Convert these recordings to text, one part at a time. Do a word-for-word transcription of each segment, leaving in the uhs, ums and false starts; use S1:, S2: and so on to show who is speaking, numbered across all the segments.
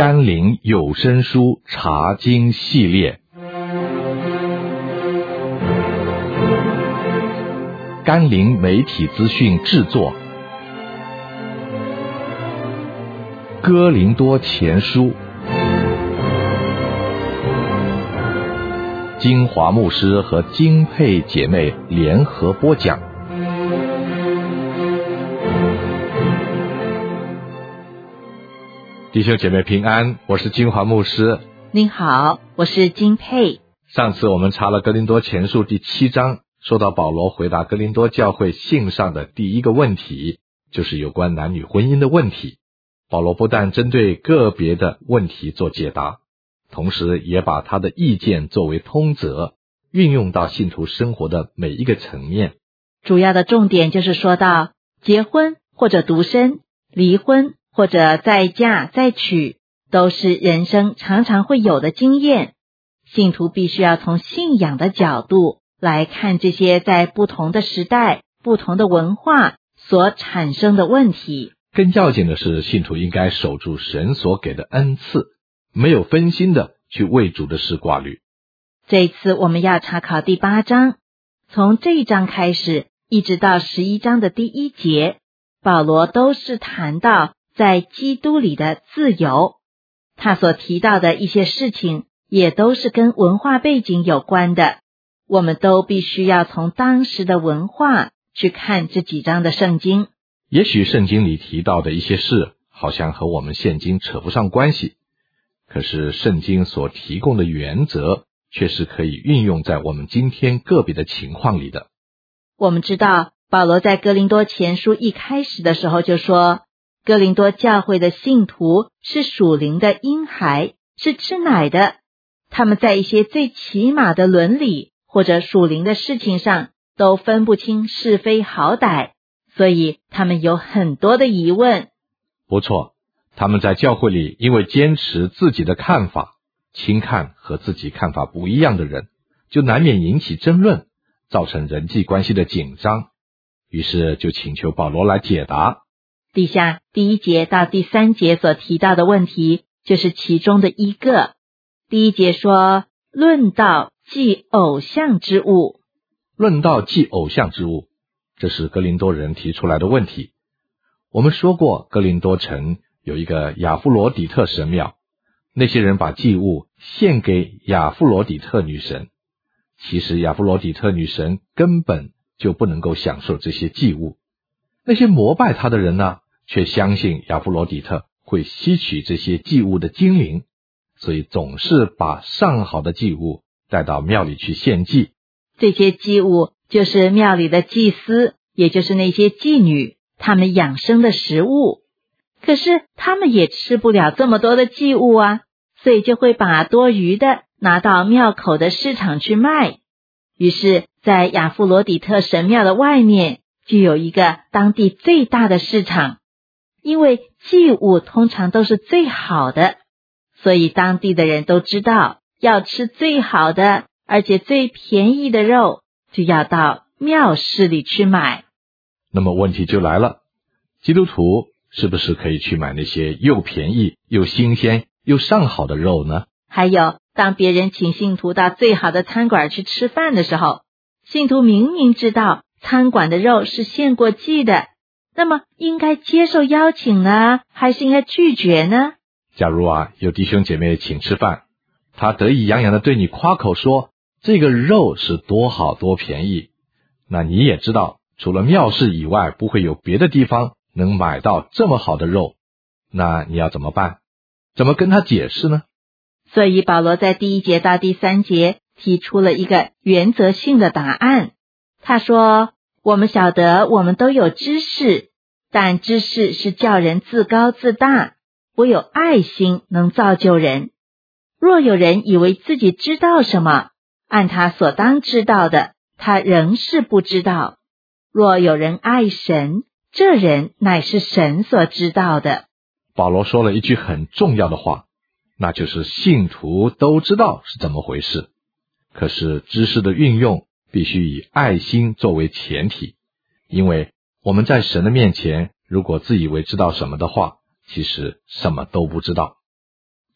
S1: 甘霖有声书查经系列，甘霖媒体资讯制作，哥林多前书，金华牧师和金佩姐妹联合播讲。弟兄姐妹平安，我是金华牧师。
S2: 您好，我是金佩。
S1: 上次我们查了哥林多前书第七章，说到保罗回答哥林多教会信上的第一个问题，就是有关男女婚姻的问题。保罗不但针对个别的问题做解答，同时也把他的意见作为通则，运用到信徒生活的每一个层面。
S2: 主要的重点就是说到结婚或者独身，离婚或者再嫁再娶，都是人生常常会有的经验。信徒必须要从信仰的角度来看这些在不同的时代、不同的文化所产生的问题。
S1: 更要紧的是，信徒应该守住神所给的恩赐，没有分心的去为主的事挂虑。
S2: 这次我们要查考第八章，从这一章开始一直到十一章的第一节，保罗都是谈到在基督里的自由。他所提到的一些事情也都是跟文化背景有关的，我们都必须要从当时的文化去看这几章的圣经。
S1: 也许圣经里提到的一些事好像和我们现今扯不上关系，可是圣经所提供的原则却是可以运用在我们今天个别的情况里的。
S2: 我们知道保罗在哥林多前书一开始的时候就说，哥林多教会的信徒是属灵的婴孩，是吃奶的，他们在一些最起码的伦理或者属灵的事情上都分不清是非好歹，所以他们有很多的疑问。
S1: 不错，他们在教会里因为坚持自己的看法，轻看和自己看法不一样的人，就难免引起争论，造成人际关系的紧张，于是就请求保罗来解答。
S2: 底下第一节到第三节所提到的问题就是其中的一个。第一节说，论到祭偶像之物。
S1: 论到祭偶像之物，这是哥林多人提出来的问题。我们说过，哥林多城有一个亚弗罗底特神庙，那些人把祭物献给亚弗罗底特女神，其实亚弗罗底特女神根本就不能够享受这些祭物。那些膜拜他的人呢，却相信亚弗罗底特会吸取这些祭物的精灵，所以总是把上好的祭物带到庙里去献祭。
S2: 这些祭物就是庙里的祭司，也就是那些妓女，他们养生的食物。可是他们也吃不了这么多的祭物啊，所以就会把多余的拿到庙口的市场去卖。于是在亚弗罗底特神庙的外面就有一个当地最大的市场，因为祭物通常都是最好的，所以当地的人都知道，要吃最好的而且最便宜的肉，就要到庙市里去买。
S1: 那么问题就来了，基督徒是不是可以去买那些又便宜又新鲜又上好的肉呢？
S2: 还有，当别人请信徒到最好的餐馆去吃饭的时候，信徒明明知道餐馆的肉是献过祭的，那么应该接受邀请呢，还是应该拒绝呢？
S1: 假如啊，有弟兄姐妹请吃饭，他得意洋洋地对你夸口说这个肉是多好多便宜，那你也知道除了庙市以外不会有别的地方能买到这么好的肉，那你要怎么办？怎么跟他解释呢？
S2: 所以保罗在第一节到第三节提出了一个原则性的答案。他说，我们晓得我们都有知识，但知识是叫人自高自大，唯有爱心能造就人。若有人以为自己知道什么，按他所当知道的，他仍是不知道。若有人爱神，这人乃是神所知道的。
S1: 保罗说了一句很重要的话，那就是信徒都知道是怎么回事，可是知识的运用必须以爱心作为前提，因为我们在神的面前，如果自以为知道什么的话，其实什么都不知道。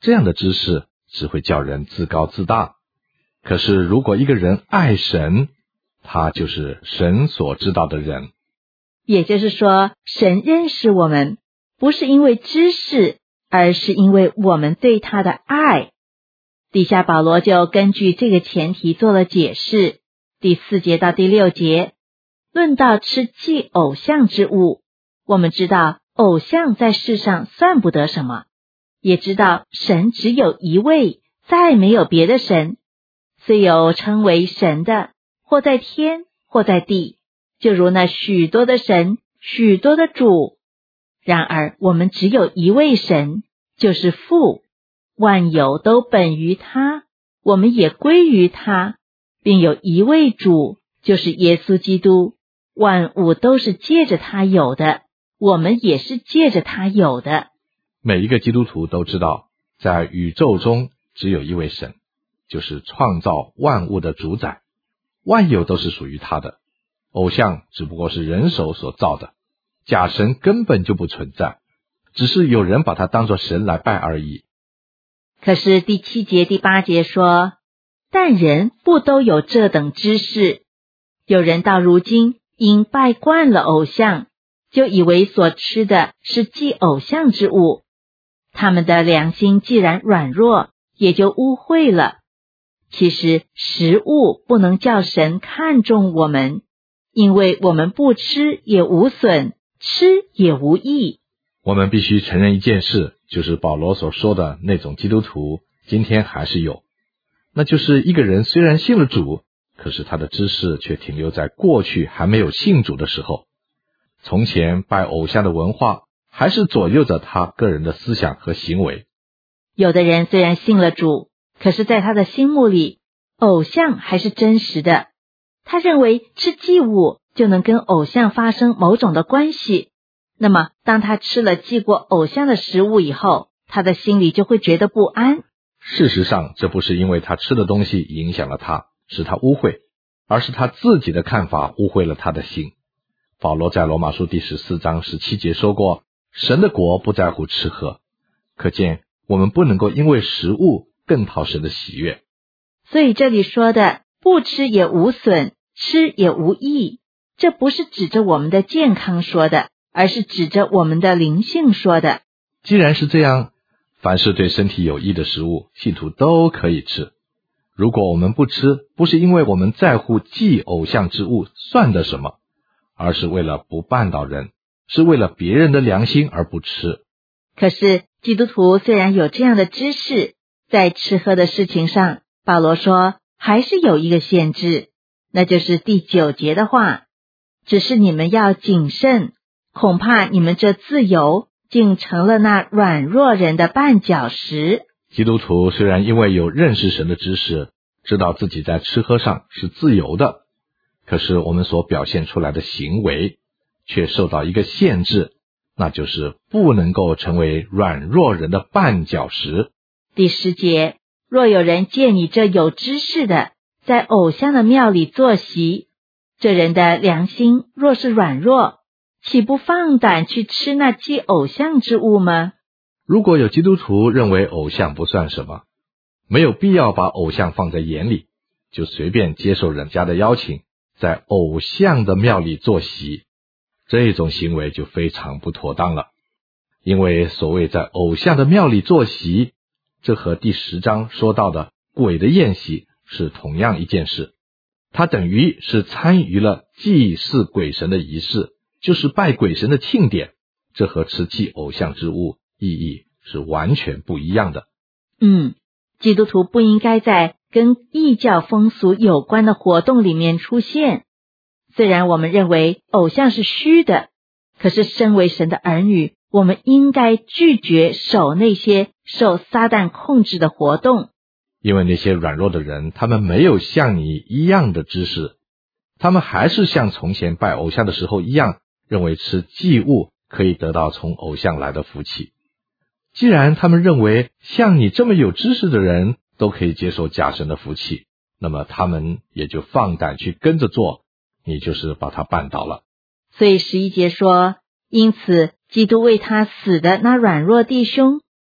S1: 这样的知识只会叫人自高自大。可是如果一个人爱神，他就是神所知道的人。
S2: 也就是说，神认识我们，不是因为知识，而是因为我们对他的爱。底下保罗就根据这个前提做了解释。第四节到第六节，论到吃祭偶像之物，我们知道偶像在世上算不得什么，也知道神只有一位，再没有别的神。虽有称为神的，或在天，或在地，就如那许多的神，许多的主。然而我们只有一位神，就是父，万有都本于他，我们也归于他，并有一位主，就是耶稣基督，万物都是借着他有的，我们也是借着他有的。
S1: 每一个基督徒都知道，在宇宙中只有一位神，就是创造万物的主宰，万有都是属于他的。偶像只不过是人手所造的，假神根本就不存在，只是有人把它当作神来拜而已。
S2: 可是第七节第八节说，但人不都有这等知识，有人到如今因拜惯了偶像，就以为所吃的是祭偶像之物，他们的良心既然软弱，也就污秽了。其实食物不能叫神看重我们，因为我们不吃也无损，吃也无益。
S1: 我们必须承认一件事，就是保罗所说的那种基督徒今天还是有，那就是一个人虽然信了主，可是他的知识却停留在过去还没有信主的时候。从前拜偶像的文化还是左右着他个人的思想和行为。
S2: 有的人虽然信了主，可是在他的心目里，偶像还是真实的。他认为吃祭物就能跟偶像发生某种的关系，那么当他吃了祭过偶像的食物以后，他的心里就会觉得不安。
S1: 事实上，这不是因为他吃的东西影响了他，使他污秽，而是他自己的看法污秽了他的心。保罗在罗马书第十四章十七节说过，神的国不在乎吃喝，可见我们不能够因为食物更讨神的喜悦。
S2: 所以这里说的不吃也无损，吃也无益，这不是指着我们的健康说的，而是指着我们的灵性说的。
S1: 既然是这样，凡是对身体有益的食物，信徒都可以吃。如果我们不吃，不是因为我们在乎祭偶像之物算得什么，而是为了不绊倒人，是为了别人的良心而不吃。
S2: 可是基督徒虽然有这样的知识，在吃喝的事情上，保罗说还是有一个限制，那就是第九节的话，只是你们要谨慎，恐怕你们这自由竟成了那软弱人的绊脚石。
S1: 基督徒虽然因为有认识神的知识，知道自己在吃喝上是自由的，可是我们所表现出来的行为却受到一个限制，那就是不能够成为软弱人的绊脚石。
S2: 第十节，若有人见你这有知识的在偶像的庙里坐席，这人的良心若是软弱，岂不放胆去吃那祭偶像之物吗？
S1: 如果有基督徒认为偶像不算什么，没有必要把偶像放在眼里，就随便接受人家的邀请，在偶像的庙里坐席，这种行为就非常不妥当了。因为所谓在偶像的庙里坐席，这和第十章说到的鬼的宴席是同样一件事，它等于是参与了祭祀鬼神的仪式，就是拜鬼神的庆典，这和吃祭偶像之物意义是完全不一样的。
S2: 嗯，基督徒不应该在跟异教风俗有关的活动里面出现。虽然我们认为偶像是虚的，可是身为神的儿女，我们应该拒绝守那些受撒旦控制的活动。
S1: 因为那些软弱的人，他们没有像你一样的知识，他们还是像从前拜偶像的时候一样，认为吃祭物可以得到从偶像来的福气。既然他们认为像你这么有知识的人都可以接受假神的福气，那么他们也就放胆去跟着做，你就是把他绊倒了。
S2: 所以十一节说，因此基督为他死的那软弱弟兄，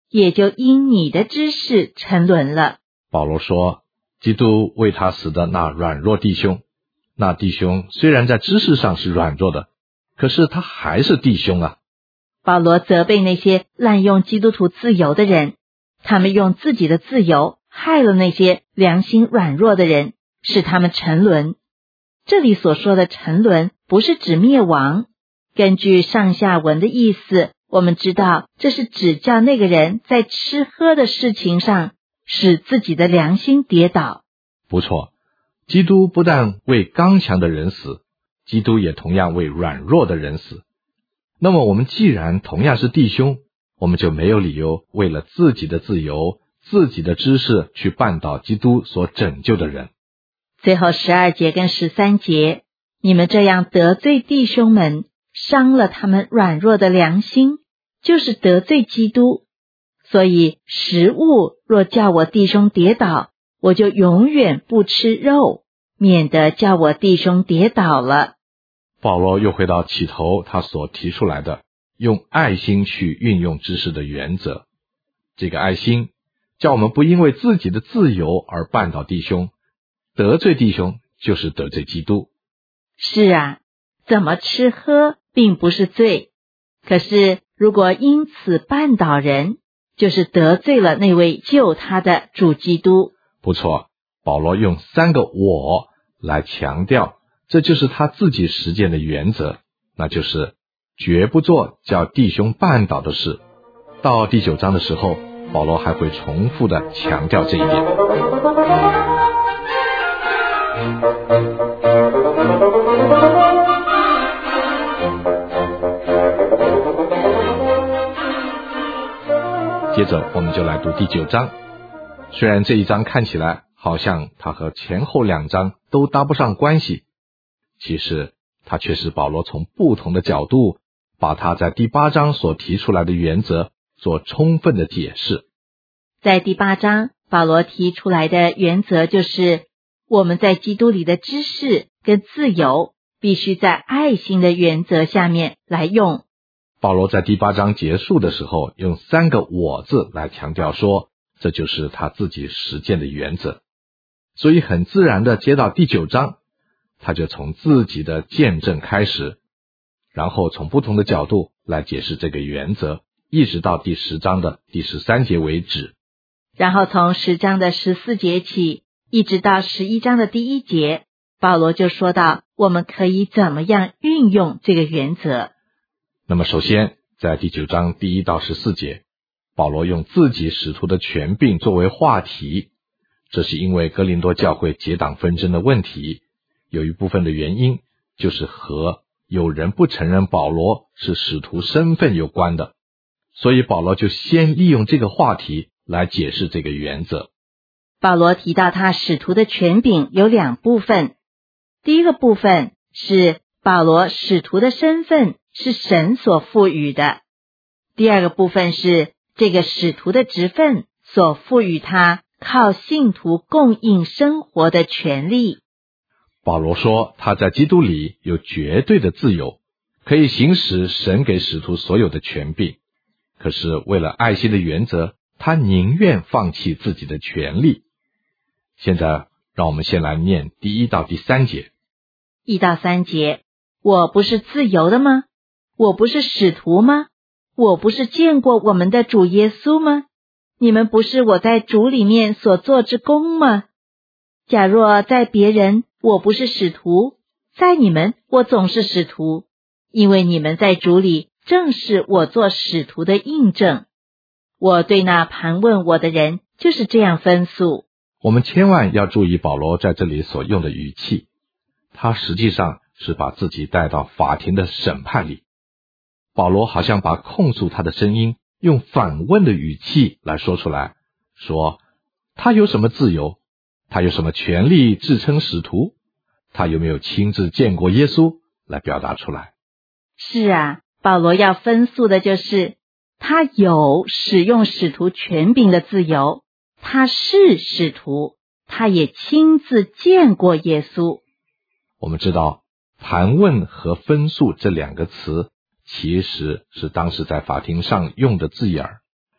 S2: 也就因你的知识沉沦了。
S1: 保罗说，基督为他死的那软弱弟兄，那弟兄虽然在知识上是软弱的，可是他还是弟兄啊。
S2: 保罗责备那些滥用基督徒自由的人，他们用自己的自由害了那些良心软弱的人，使他们沉沦。这里所说的沉沦不是指灭亡，根据上下文的意思，我们知道这是指叫那个人在吃喝的事情上使自己的良心跌倒。
S1: 不错，基督不但为刚强的人死，基督也同样为软弱的人死。那么我们既然同样是弟兄，我们就没有理由为了自己的自由、自己的知识去绊倒基督所拯救的人。
S2: 最后十二节跟十三节，你们这样得罪弟兄们，伤了他们软弱的良心，就是得罪基督。所以食物若叫我弟兄跌倒，我就永远不吃肉，免得叫我弟兄跌倒了。
S1: 保罗又回到起头他所提出来的用爱心去运用知识的原则。这个爱心叫我们不因为自己的自由而绊倒弟兄，得罪弟兄就是得罪基督。
S2: 是啊，怎么吃喝并不是罪，可是如果因此绊倒人，就是得罪了那位救他的主基督。
S1: 不错，保罗用三个我来强调，这就是他自己实践的原则，那就是绝不做叫弟兄绊倒的事。到第九章的时候，保罗还会重复的强调这一点。接着我们就来读第九章。虽然这一章看起来好像它和前后两章都搭不上关系，其实它却是保罗从不同的角度把他在第八章所提出来的原则做充分的解释。
S2: 在第八章，保罗提出来的原则就是我们在基督里的知识跟自由必须在爱心的原则下面来用。
S1: 保罗在第八章结束的时候用三个我字来强调说，这就是他自己实践的原则。所以很自然的接到第九章，他就从自己的见证开始，然后从不同的角度来解释这个原则，一直到第十章的第十三节为止。
S2: 然后从十章的十四节起，一直到十一章的第一节，保罗就说到我们可以怎么样运用这个原则。
S1: 那么首先在第九章第一到十四节，保罗用自己使徒的权柄作为话题，这是因为哥林多教会结党纷争的问题，有一部分的原因就是和有人不承认保罗是使徒身份有关的，所以保罗就先利用这个话题来解释这个原则。
S2: 保罗提到他使徒的权柄有两部分，第一个部分是保罗使徒的身份是神所赋予的，第二个部分是这个使徒的职分所赋予他靠信徒供应生活的权利。
S1: 保罗说他在基督里有绝对的自由，可以行使神给使徒所有的权柄，可是为了爱心的原则，他宁愿放弃自己的权利。现在让我们先来念第一到第三节。
S2: 一到三节，我不是自由的吗？我不是使徒吗？我不是见过我们的主耶稣吗？你们不是我在主里面所做之功吗？假若在别人我不是使徒，在你们我总是使徒，因为你们在主里正是我做使徒的印证。我对那盘问我的人就是这样分诉。
S1: 我们千万要注意保罗在这里所用的语气，他实际上是把自己带到法庭的审判里。保罗好像把控诉他的声音用反问的语气来说出来，说他有什么自由？他有什么权利自称使徒？他有没有亲自见过耶稣？来表达出来。
S2: 是啊，保罗要分诉的就是他有使用使徒权柄的自由，他是使徒，他也亲自见过耶稣。
S1: 我们知道盘问和分诉这两个词其实是当时在法庭上用的字眼儿，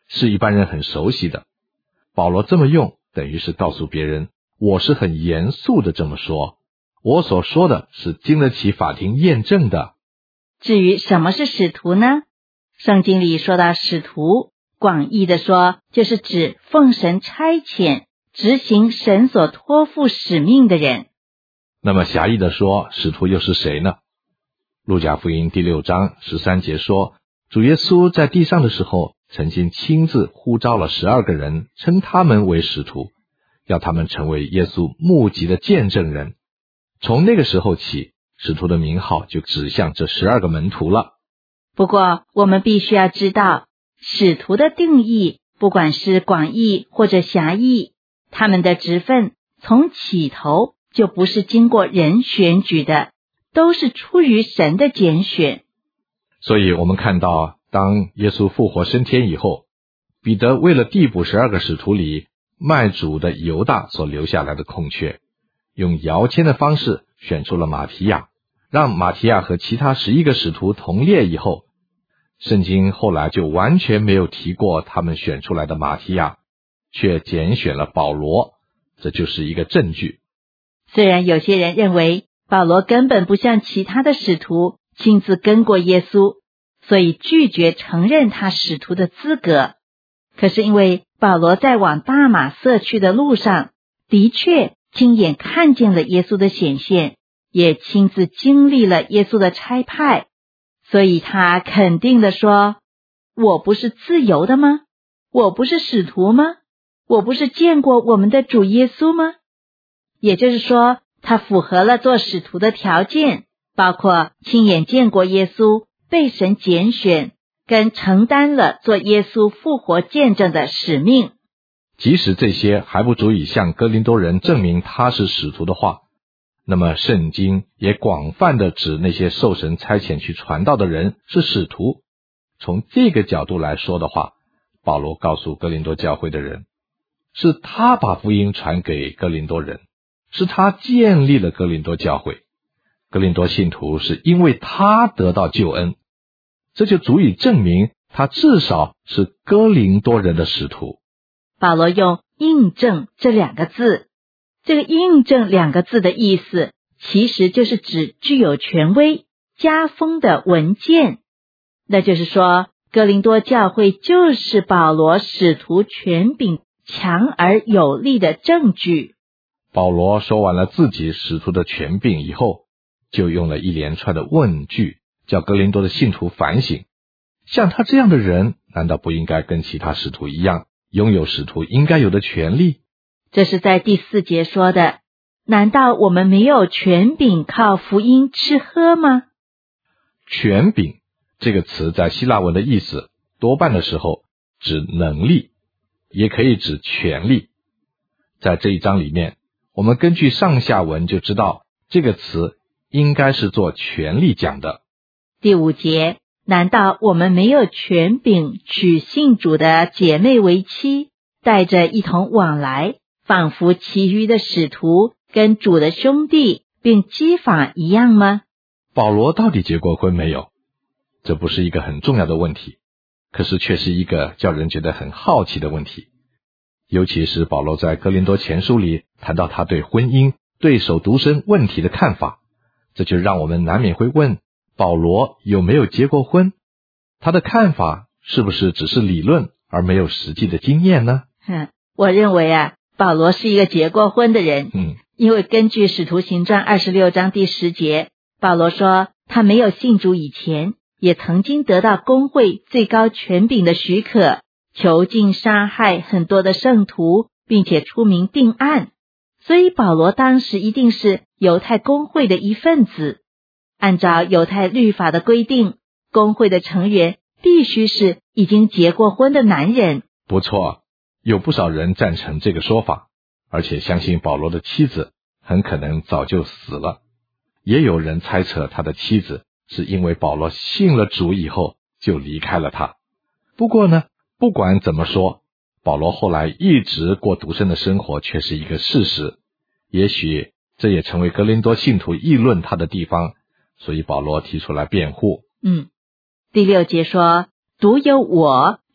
S1: 是一般人很熟悉的。保罗这么用，等于是告诉别人，我是很严肃的这么说，我所说的是经得起法庭验证的。
S2: 至于什么是使徒呢？圣经里说到使徒，广义的说，就是指奉神差遣，执行神所托付使命的人。
S1: 那么狭义的说，使徒又是谁呢？路加福音第六章十三节说，主耶稣在地上的时候，曾经亲自呼召了十二个人，称他们为使徒，要他们成为耶稣目击的见证人。从那个时候起，使徒的名号就指向这十二个门徒了。
S2: 不过我们必须要知道，使徒的定义，不管是广义或者狭义，他们的职分从起头就不是经过人选举的，都是出于神的拣选。
S1: 所以我们看到，当耶稣复活升天以后，彼得为了递补十二个使徒里卖主的犹大所留下来的空缺，用摇签的方式选出了马提亚，让马提亚和其他十一个使徒同列以后，圣经后来就完全没有提过他们选出来的马提亚，却拣选了保罗，这就是一个证据。
S2: 虽然有些人认为保罗根本不像其他的使徒亲自跟过耶稣，所以拒绝承认他使徒的资格，可是因为保罗在往大马色去的路上，的确亲眼看见了耶稣的显现，也亲自经历了耶稣的差派，所以他肯定地说，我不是自由的吗？我不是使徒吗？我不是见过我们的主耶稣吗？也就是说，他符合了做使徒的条件，包括亲眼见过耶稣，被神拣选，跟承担了做耶稣复活见证的使命。
S1: 即使这些还不足以向哥林多人证明他是使徒的话，那么圣经也广泛的指那些受神差遣去传道的人是使徒。从这个角度来说的话，保罗告诉哥林多教会的人，是他把福音传给哥林多人，是他建立了哥林多教会，哥林多信徒是因为他得到救恩，这就足以证明他至少是哥林多人的使徒。
S2: 保罗用印证这两个字，这个印证两个字的意思，其实就是指具有权威、加封的文件。那就是说，哥林多教会就是保罗使徒权柄强而有力的证据。
S1: 保罗说完了自己使徒的权柄以后，就用了一连串的问句，叫哥林多的信徒反省，像他这样的人，难道不应该跟其他使徒一样，拥有使徒应该有的权利？
S2: 这是在第四节说的，难道我们没有权柄靠福音吃喝吗？
S1: 权柄这个词在希腊文的意思，多半的时候指能力，也可以指权利。在这一章里面，我们根据上下文就知道，这个词应该是做权利讲的。
S2: 第五节，难道我们没有权柄娶信主的姐妹为妻，带着一同往来，仿佛其余的使徒跟主的兄弟并基法一样吗？
S1: 保罗到底结过婚没有？这不是一个很重要的问题，可是却是一个叫人觉得很好奇的问题。尤其是保罗在哥林多前书里谈到他对婚姻、对守独身问题的看法，这就让我们难免会问，保罗有没有结过婚？他的看法是不是只是理论而没有实际的经验呢？
S2: 哼，我认为啊，保罗是一个结过婚的人。
S1: 嗯，
S2: 因为根据使徒行传二十六章第十节，保罗说他没有信主以前，也曾经得到公会最高权柄的许可，囚禁杀害很多的圣徒，并且出名定案。所以保罗当时一定是犹太公会的一份子。按照犹太律法的规定，公会的成员必须是已经结过婚的男人。
S1: 不错，有不少人赞成这个说法，而且相信保罗的妻子很可能早就死了。也有人猜测他的妻子是因为保罗信了主以后就离开了他。不过呢，不管怎么说，保罗后来一直过独身的生活却是一个事实，也许这也成为哥林多信徒议论他的地方，所以保罗提出来辩护。
S2: 嗯，第六节说，独有我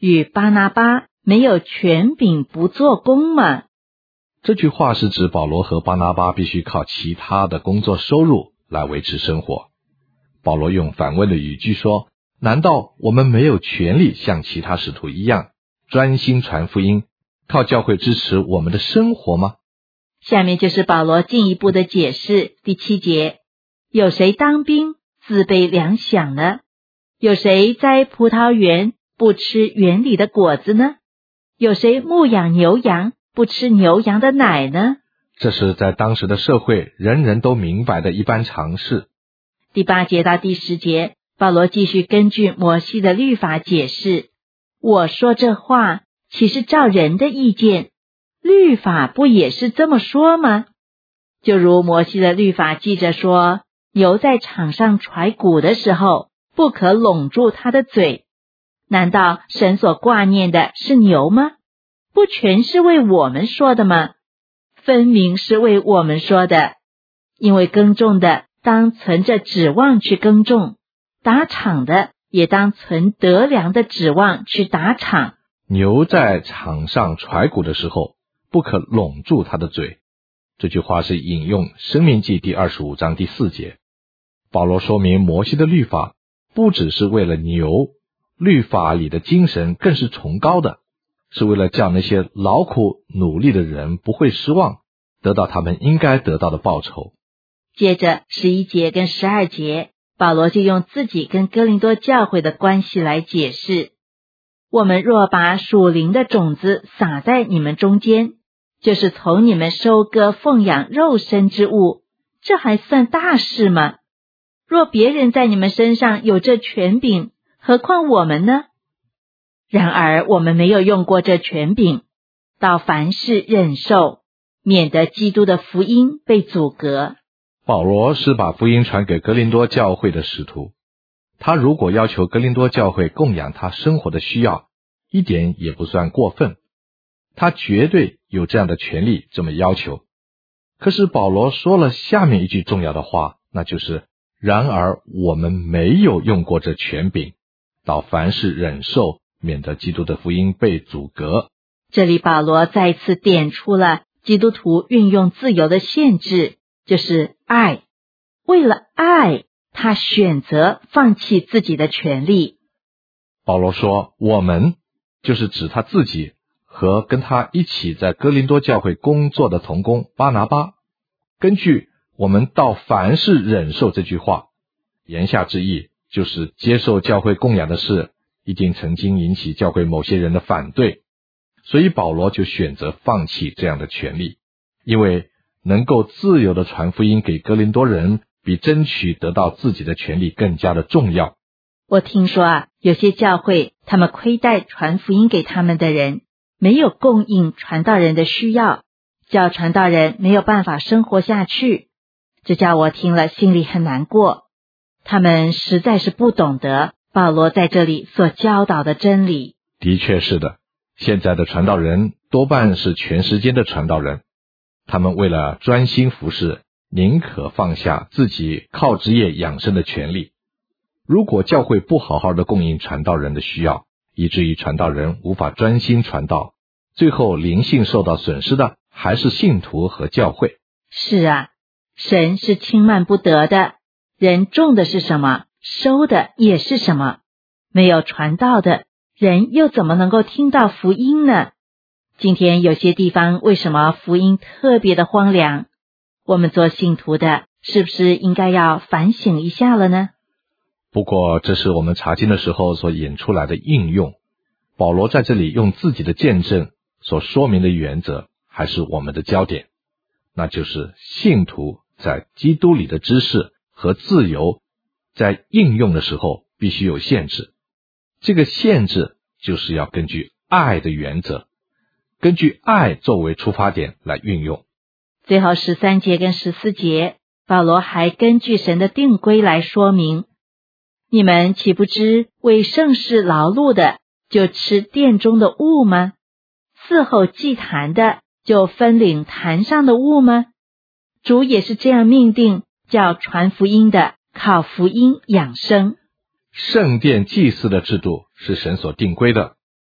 S2: 与巴拿巴没有权柄不做工吗？
S1: 这句话是指保罗和巴拿巴必须靠其他的工作收入来维持生活。保罗用反问的语句说，难道我们没有权利像其他使徒一样专心传福音，靠教会支持我们的生活吗？
S2: 下面就是保罗进一步的解释。第七节，有谁当兵自备粮饷呢？有谁栽葡萄园不吃园里的果子呢？有谁牧养牛羊不吃牛羊的奶呢？
S1: 这是在当时的社会人人都明白的一般常识。
S2: 第八节到第十节，保罗继续根据摩西的律法解释，我说这话岂是照人的意见？律法不也是这么说吗？就如摩西的律法记着说，牛在场上踹鼓的时候，不可拢住它的嘴。难道神所挂念的是牛吗？不全是为我们说的吗？分明是为我们说的。因为耕种的当存着指望去耕种，打场的也当存得粮的指望去打场。
S1: 牛在场上踹鼓的时候，不可拢住它的嘴。这句话是引用申命记第二十五章第四节。保罗说明摩西的律法不只是为了牛，律法里的精神更是崇高的，是为了叫那些劳苦努力的人不会失望，得到他们应该得到的报酬。
S2: 接着十一节跟十二节，保罗就用自己跟哥林多教会的关系来解释，我们若把属灵的种子撒在你们中间，就是从你们收割奉养肉身之物，这还算大事吗？若别人在你们身上有这权柄，何况我们呢？然而我们没有用过这权柄，到凡事忍受，免得基督的福音被阻隔。
S1: 保罗是把福音传给哥林多教会的使徒，他如果要求哥林多教会供养他生活的需要，一点也不算过分，他绝对有这样的权利这么要求。可是保罗说了下面一句重要的话，那就是然而我们没有用过这权柄，到凡事忍受，免得基督的福音被阻隔。
S2: 这里保罗再次点出了基督徒运用自由的限制，就是爱。为了爱，他选择放弃自己的权利。
S1: 保罗说我们就是指他自己和跟他一起在哥林多教会工作的同工巴拿巴。根据我们到凡事忍受这句话，言下之意就是接受教会供养的事一定曾经引起教会某些人的反对，所以保罗就选择放弃这样的权利，因为能够自由的传福音给哥林多人，比争取得到自己的权利更加的重要。
S2: 我听说啊，有些教会他们亏待传福音给他们的人，没有供应传道人的需要，叫传道人没有办法生活下去，这叫我听了心里很难过。他们实在是不懂得保罗在这里所教导的真理。
S1: 的确是的，现在的传道人多半是全时间的传道人，他们为了专心服事，宁可放下自己靠职业养生的权利。如果教会不好好的供应传道人的需要，以至于传道人无法专心传道，最后灵性受到损失的还是信徒和教会。
S2: 是啊，神是轻慢不得的，人种的是什么，收的也是什么。没有传道的人又怎么能够听到福音呢？今天有些地方为什么福音特别的荒凉？我们做信徒的是不是应该要反省一下了呢？
S1: 不过这是我们查经的时候所引出来的应用，保罗在这里用自己的见证所说明的原则还是我们的焦点，那就是信徒在基督里的知识和自由在应用的时候必须有限制，这个限制就是要根据爱的原则，根据爱作为出发点来运用。
S2: 最后十三节跟十四节，保罗还根据神的定规来说明，你们岂不知为圣事劳碌的就吃殿中的物吗？伺候祭坛的就分领坛上的物吗？主也是这样命定，叫传福音的靠福音养生。
S1: 圣殿祭祀的制度是神所定规的，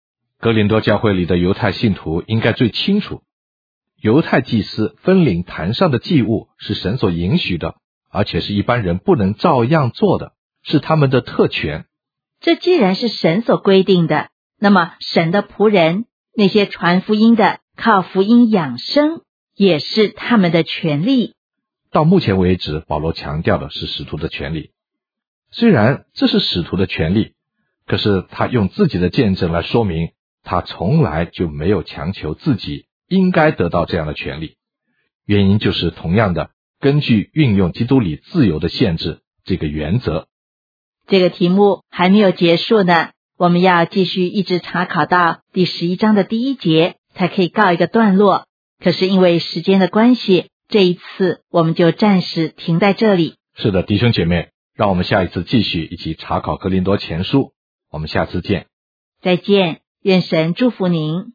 S1: 哥林多教会里的犹太信徒应该最清楚，犹太祭司分领坛上的祭物是神所允许的，而且是一般人不能照样做的，是他们的特权。
S2: 这既然是神所规定的，那么神的仆人，那些传福音的，靠福音养生，也是他们的权利。
S1: 到目前为止，保罗强调的是使徒的权利。虽然这是使徒的权利，可是他用自己的见证来说明，他从来就没有强求自己应该得到这样的权利。原因就是同样的，根据运用基督里自由的限制这个原则。
S2: 这个题目还没有结束呢，我们要继续一直查考到第十一章的第一节才可以告一个段落。可是因为时间的关系，这一次我们就暂时停在这里。
S1: 是的，弟兄姐妹，让我们下一次继续一起查考哥林多前书。我们下次见。
S2: 再见，愿神祝福您。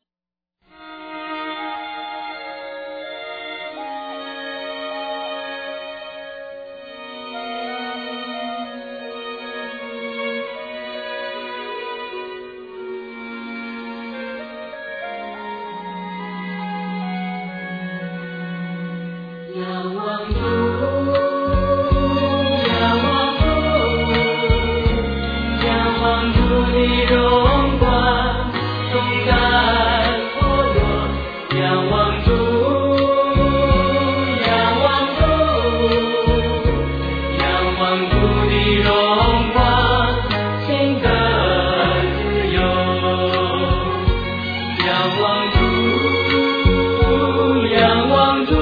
S3: 仰望主，仰望主，仰望主的荣光，重担脱落。仰望主，仰望主，仰望主的荣光，心得自由。仰望主，仰望主。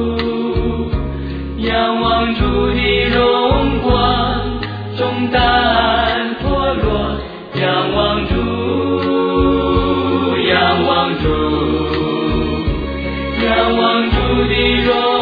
S3: 仰望主的荣光，重担脱落。仰望主，仰望主，仰望主的荣光。